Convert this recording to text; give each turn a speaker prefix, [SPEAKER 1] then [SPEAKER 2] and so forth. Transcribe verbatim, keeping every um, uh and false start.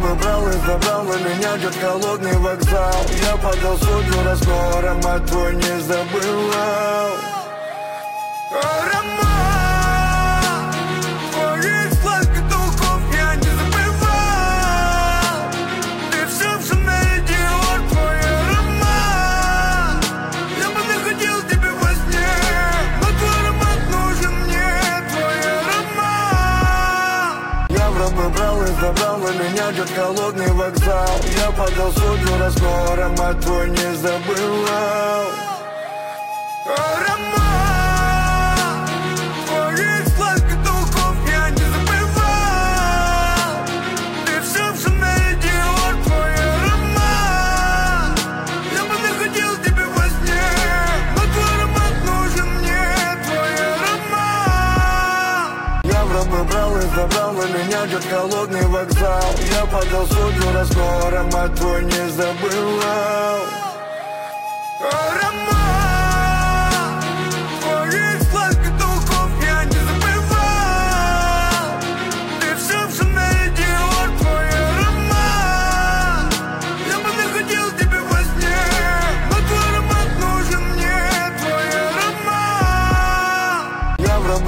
[SPEAKER 1] бы брал и забрал, и меня ждет холодный вокзал. Я подал судью, разнор, аромат твой не забывал. Аромат твоих сладких духов я не забывал. Ты все в Шанель, Диор, твой аромат. Я бы находил тебя во сне, но твой аромат нужен мне, твой аромат. Я в бы брал и забрал, и меня ждет холодный вокзал. Я подал судью, разнор, аромат твой не забывал. Аромат твоих сладких духов я не забывал. Ты все в Шанель, Диор, твой аромат. Я бы находил тебя во сне, но твой аромат нужен мне, твой аромат. Я в бы брал и забрал, и меня ждет холодный вокзал. Я подал судью, разнор, аромат твой не забывал.